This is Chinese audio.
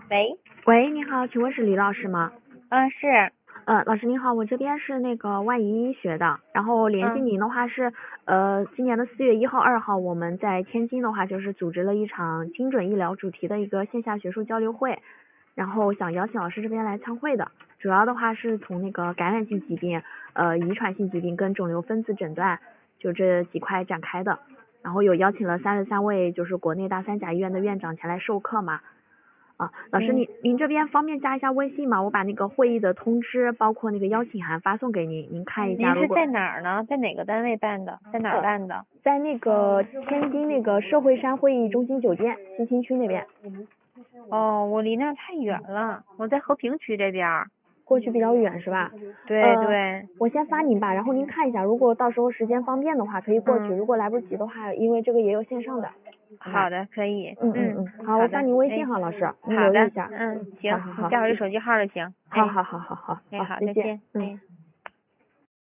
喂， 喂，你好，请问是李老师吗？ 是， 老师您好，我这边是那个万宜医学的，然后联系您的话是，今年的4月1号、2号，我们在天津的话就是组织了一场精准医疗主题的一个线下学术交流会，然后想邀请老师这边来参会的，主要的话是从那个感染性疾病、遗传性疾病跟肿瘤分子诊断，就这几块展开的，然后有邀请了33位就是国内大3甲医院的院长前来授课嘛。老师您这边方便加一下微信吗？我把那个会议的通知包括那个邀请函发送给您，您看一下。 您是在哪儿呢？在哪个单位办的？在哪儿办的？ 在那个天津那个社会山会议中心酒店西青区那边。 哦，我离那儿太远了，我在和平区这边儿。 过去比较远是吧？ 对。 我先发您吧，然后您看一下，如果到时候时间方便的话可以过去，如果来不及的话，因为这个也有线上的。 好的，可以。 好，我发您微信哈，老师，您留意一下。 行， 好， 你叫我这手机号就行。 好， 好， 再见。 哎。